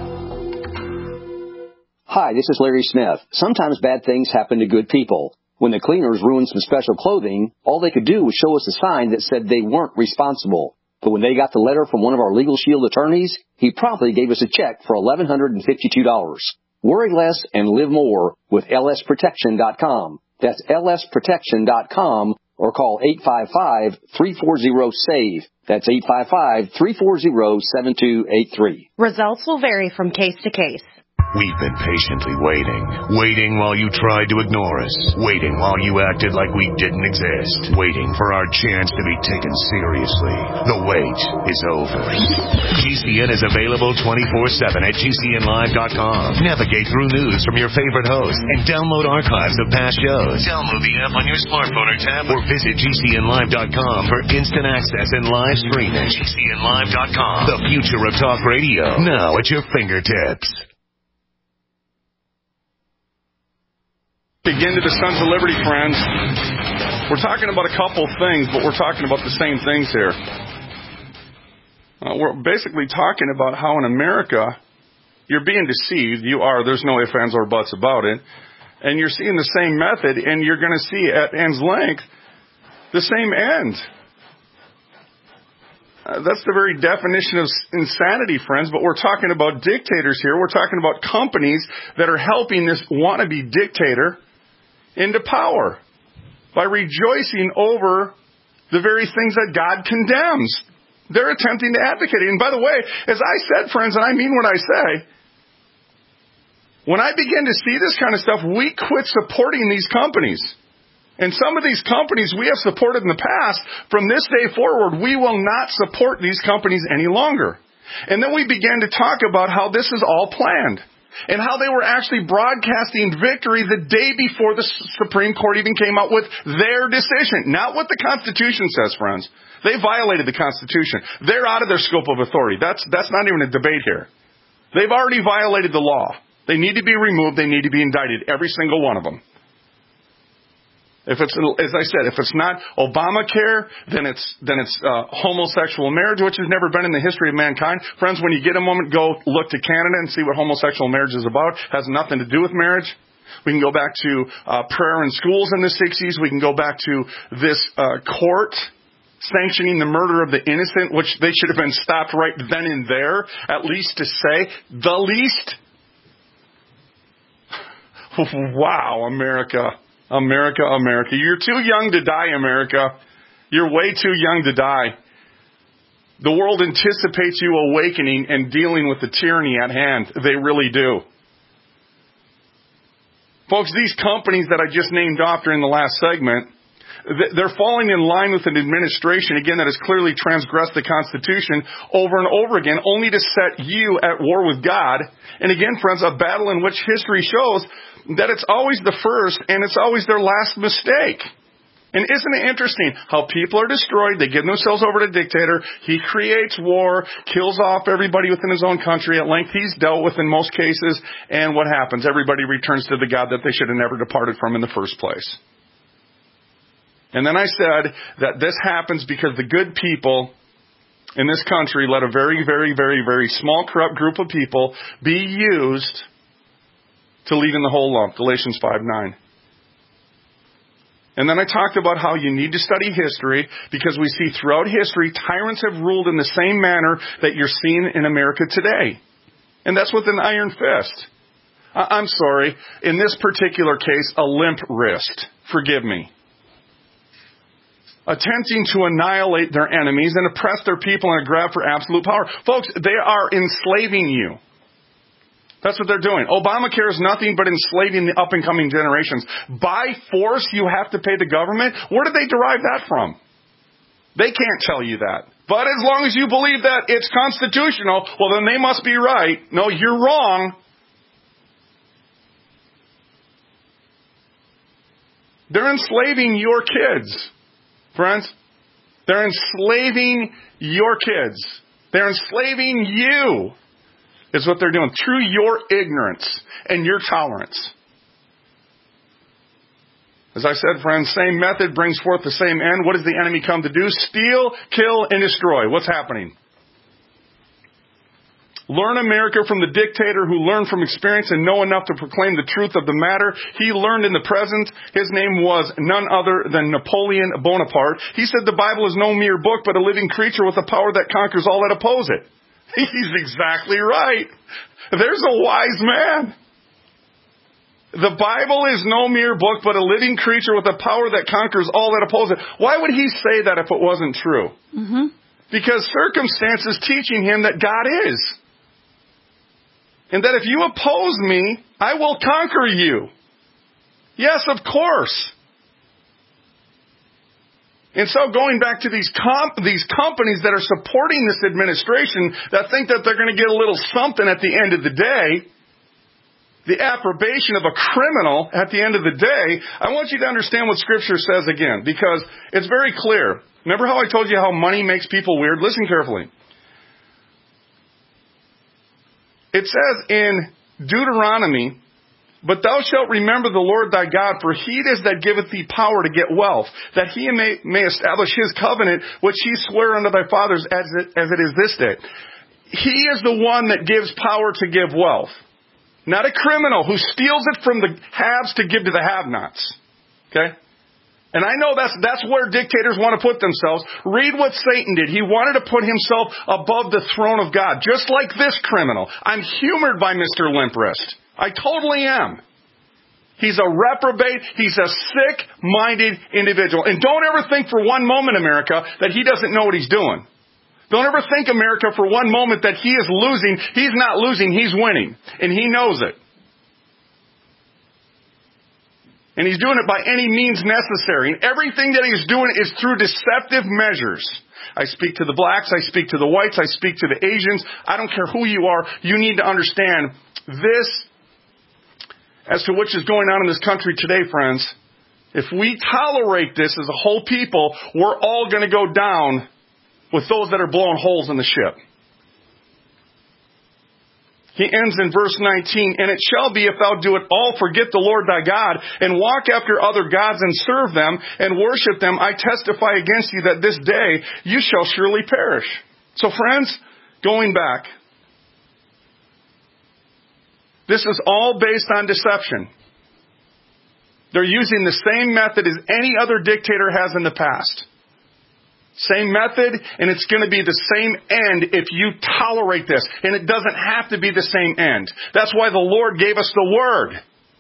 Hi, this is Larry Smith. Sometimes bad things happen to good people. When the cleaners ruined some special clothing, all they could do was show us a sign that said they weren't responsible. But when they got the letter from one of our Legal Shield attorneys, he promptly gave us a check for eleven hundred fifty-two dollars. Worry less and live more with L S protection dot com. That's L S protection dot com or call eight five five, three four zero, S A V E. That's eight five five, three four zero, seven two eight three. Results will vary from case to case. We've been patiently waiting. Waiting while you tried to ignore us. Waiting while you acted like we didn't exist. Waiting for our chance to be taken seriously. The wait is over. G C N is available twenty-four seven at G C N live dot com. Navigate through news from your favorite host and download archives of past shows. Download the app on your smartphone or tablet or visit G C N live dot com for instant access and live streaming. G C N live dot com. The future of talk radio. Now at your fingertips. Begin to the Sons of Liberty, friends. We're talking about a couple things, but we're talking about the same things here. Uh, we're basically talking about how in America you're being deceived. You are. There's no ifs, ands, or buts about it. And you're seeing the same method, and you're going to see at end's length the same end. Uh, that's the very definition of insanity, friends. But we're talking about dictators here. We're talking about companies that are helping this wannabe dictator into power by rejoicing over the very things that God condemns. They're attempting to advocate it. And by the way, as I said, friends, and I mean what I say, when I begin to see this kind of stuff, we quit supporting these companies. And some of these companies we have supported in the past, from this day forward, we will not support these companies any longer. And then we began to talk about how this is all planned. And how they were actually broadcasting victory the day before the Supreme Court even came out with their decision. Not what the Constitution says, friends. They violated the Constitution. They're out of their scope of authority. That's, that's not even a debate here. They've already violated the law. They need to be removed. They need to be indicted, every single one of them. If it's, as I said, if it's not Obamacare, then it's then it's uh, homosexual marriage, which has never been in the history of mankind. Friends, when you get a moment, go look to Canada and see what homosexual marriage is about. It has nothing to do with marriage. We can go back to uh, prayer in schools in the sixties. We can go back to this uh, court sanctioning the murder of the innocent, which they should have been stopped right then and there, at least to say, the least. Wow, America, America, America. You're too young to die, America. You're way too young to die. The world anticipates you awakening and dealing with the tyranny at hand. They really do. Folks, these companies that I just named off during the last segment, they're falling in line with an administration, again, that has clearly transgressed the Constitution over and over again, only to set you at war with God. And again, friends, a battle in which history shows that it's always the first and it's always their last mistake. And isn't it interesting how people are destroyed, they give themselves over to a dictator, he creates war, kills off everybody within his own country, at length he's dealt with in most cases, and what happens? Everybody returns to the God that they should have never departed from in the first place. And then I said that this happens because the good people in this country let a very, very, very, very small corrupt group of people be used to lead in the whole lump. Galatians five nine. And then I talked about how you need to study history because we see throughout history tyrants have ruled in the same manner that you're seeing in America today. And that's with an iron fist. I'm sorry, in this particular case, a limp wrist. Forgive me. Attempting to annihilate their enemies and oppress their people in a grab for absolute power. Folks, they are enslaving you. That's what they're doing. Obamacare is nothing but enslaving the up-and-coming generations. By force, you have to pay the government? Where did they derive that from? They can't tell you that. But as long as you believe that it's constitutional, well, then they must be right. No, you're wrong. They're enslaving your kids, friends. They're enslaving your kids. They're enslaving you. Is what they're doing through your ignorance and your tolerance. As I said, friends, same method brings forth the same end. What does the enemy come to do? Steal, kill, and destroy. What's happening? Learn America from the dictator who learned from experience and know enough to proclaim the truth of the matter. He learned in the present. His name was none other than Napoleon Bonaparte. He said the Bible is no mere book, but a living creature with a power that conquers all that oppose it. He's exactly right. There's a wise man. The Bible is no mere book, but a living creature with a power that conquers all that oppose it. Why would he say that if it wasn't true? Mm-hmm. Because circumstances teaching him that God is. And that if you oppose me, I will conquer you. Yes, of course. And so going back to these comp- these companies that are supporting this administration that think that they're going to get a little something at the end of the day, the approbation of a criminal at the end of the day, I want you to understand what Scripture says again, because it's very clear. Remember how I told you how money makes people weird? Listen carefully. It says in Deuteronomy, but thou shalt remember the Lord thy God, for he it is that giveth thee power to get wealth, that he may, may establish his covenant, which he sware unto thy fathers as it, as it is this day. He is the one that gives power to give wealth. Not a criminal who steals it from the haves to give to the have-nots. Okay? And I know that's, that's where dictators want to put themselves. Read what Satan did. He wanted to put himself above the throne of God, just like this criminal. I'm humored by Mister Limprist. I totally am. He's a reprobate. He's a sick-minded individual. And don't ever think for one moment, America, that he doesn't know what he's doing. Don't ever think, America, for one moment that he is losing. He's not losing. He's winning. And he knows it. And he's doing it by any means necessary. And everything that he's doing is through deceptive measures. I speak to the blacks. I speak to the whites. I speak to the Asians. I don't care who you are. You need to understand this. As to what is going on in this country today, friends, if we tolerate this as a whole people, we're all going to go down with those that are blowing holes in the ship. He ends in verse nineteen, and it shall be if thou do it all, forget the Lord thy God, and walk after other gods and serve them and worship them, I testify against you that this day you shall surely perish. So friends, going back, this is all based on deception. They're using the same method as any other dictator has in the past. Same method, and it's going to be the same end if you tolerate this. And it doesn't have to be the same end. That's why the Lord gave us the Word.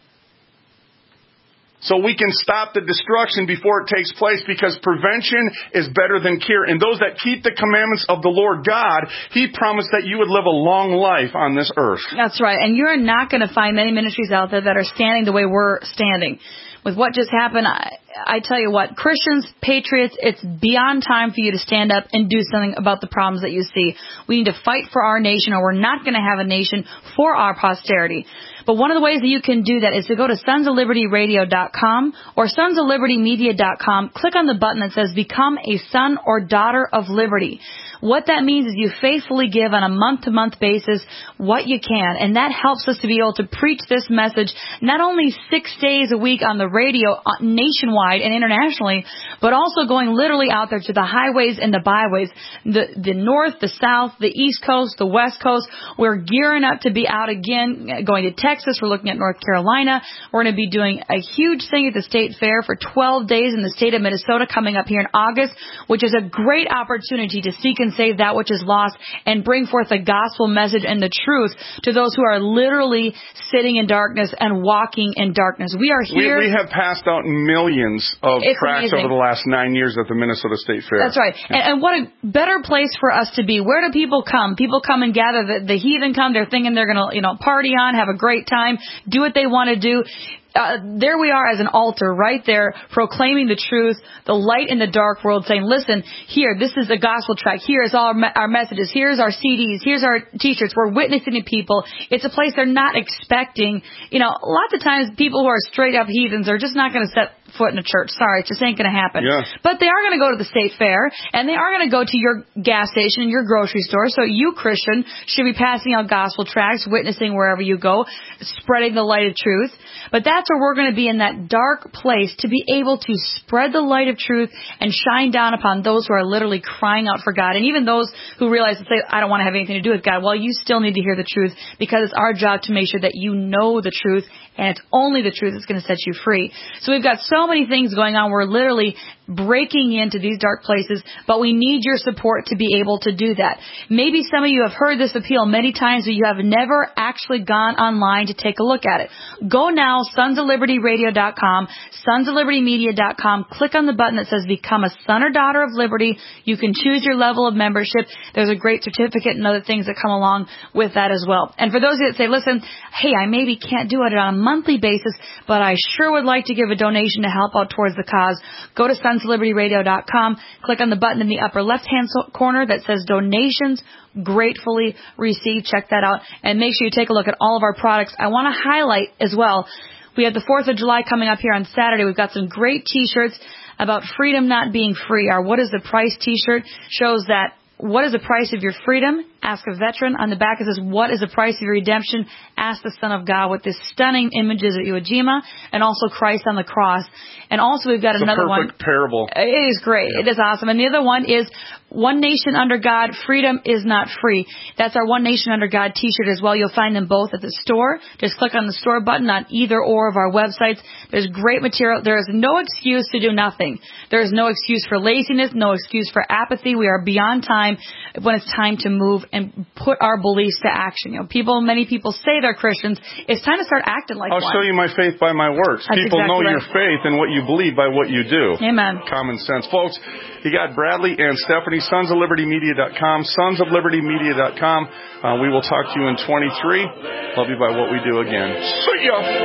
So we can stop the destruction before it takes place, because prevention is better than cure. And those that keep the commandments of the Lord God, He promised that you would live a long life on this earth. That's right. And you're not going to find many ministries out there that are standing the way we're standing. With what just happened, I, I tell you what, Christians, patriots, it's beyond time for you to stand up and do something about the problems that you see. We need to fight for our nation, or we're not going to have a nation for our posterity. But one of the ways that you can do that is to go to sons of liberty radio dot com or sons of liberty media dot com. Click on the button that says Become a Son or Daughter of Liberty. What that means is you faithfully give on a month-to-month basis what you can, and that helps us to be able to preach this message not only six days a week on the radio nationwide and internationally, but also going literally out there to the highways and the byways, the, the north, the south, the east coast, the west coast. We're gearing up to be out again, going to Texas. We're looking at North Carolina. We're going to be doing a huge thing at the State Fair for twelve days in the state of Minnesota coming up here in August, which is a great opportunity to seek and save that which is lost and bring forth the gospel message and the truth to those who are literally sitting in darkness and walking in darkness. We are here. We, we have passed out millions of it's tracts amazing. over the last nine years at the Minnesota State Fair. That's right. Yeah. And, and what a better place for us to be. Where do people come? People come and gather. The, the heathen come. They're thinking they're going to, you know, party on, have a great time, do what they want to do. Uh, there we are as an altar right there proclaiming the truth, the light in the dark world, saying, listen, here, this is the gospel tract. Here's all our, me- our messages. Here's our C Ds. Here's our T-shirts. We're witnessing to people. It's a place they're not expecting. You know, lots of times people who are straight up heathens are just not going to set foot in a church. Sorry, it just ain't going to happen. Yeah. But they are going to go to the state fair, and they are going to go to your gas station and your grocery store. So you, Christian, should be passing out gospel tracts, witnessing wherever you go, spreading the light of truth. But that's where we're going to be, in that dark place, to be able to spread the light of truth and shine down upon those who are literally crying out for God. And even those who realize and say, I don't want to have anything to do with God. Well, you still need to hear the truth, because it's our job to make sure that you know the truth, and it's only the truth that's going to set you free. So we've got so many things going on. We're literally breaking into these dark places, but we need your support to be able to do that. Maybe some of you have heard this appeal many times, but you have never actually gone online to take a look at it. Go now, sons of liberty radio dot com, sons of liberty media dot com. Click on the button that says Become a Son or Daughter of Liberty. You can choose your level of membership. There's a great certificate and other things that come along with that as well. And for those of you that say, listen, hey, I maybe can't do it on a monthly basis, but I sure would like to give a donation to help out towards the cause, go to sons of liberty radio dot com, click on the button in the upper left-hand corner that says Donations. Gratefully received. Check that out, and make sure you take a look at all of our products. I want to highlight as well, we have the fourth of July coming up here on Saturday. We've got some great T-shirts about freedom not being free. Our What is the Price T-shirt shows that what is the price of your freedom? Ask a veteran. On the back it says, what is the price of your redemption? Ask the Son of God, with this stunning images of Iwo Jima and also Christ on the cross. And also we've got it's another a perfect one. parable. It is great. Yeah. It is awesome. And the other one is One Nation Under God, Freedom is Not Free. That's our One Nation Under God T-shirt as well. You'll find them both at the store. Just click on the store button on either or of our websites. There's great material. There is no excuse to do nothing. There is no excuse for laziness, no excuse for apathy. We are beyond time when it's time to move and put our beliefs to action. You know, people, many people say they're Christians. It's time to start acting like I'll one. show you my faith by my works. That's People exactly know right. your faith and what you believe by what you do. Amen. Common sense. Folks, you got Bradley and Stephanie, sons of liberty media dot com, sons of liberty media dot com. Uh, we will talk to you in twenty-three. Love you by what we do again. See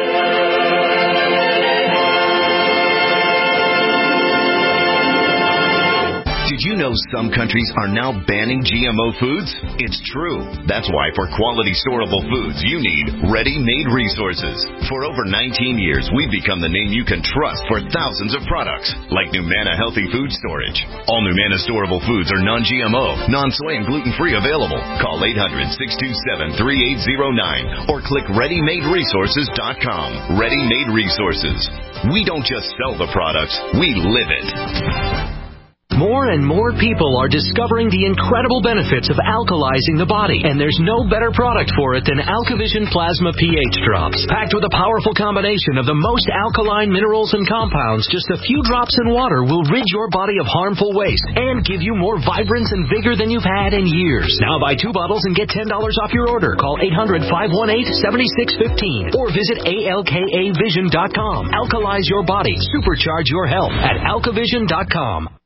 ya! Did you know some countries are now banning G M O foods? It's true. That's why for quality storable foods, you need Ready-Made Resources. For over nineteen years, we've become the name you can trust for thousands of products, like Numana Healthy Food Storage. All Numana storable foods are non G M O, non-soy and gluten-free available. Call eight hundred, six two seven, three eight zero nine or click ready made resources dot com. Ready-Made Resources. We don't just sell the products, we live it. More and more people are discovering the incredible benefits of alkalizing the body, and there's no better product for it than AlkaVision Plasma pH Drops. Packed with a powerful combination of the most alkaline minerals and compounds, just a few drops in water will rid your body of harmful waste and give you more vibrance and vigor than you've had in years. Now buy two bottles and get ten dollars off your order. Call eight hundred, five one eight, seven six one five or visit A L K A vision dot com. Alkalize your body. Supercharge your health at alka vision dot com.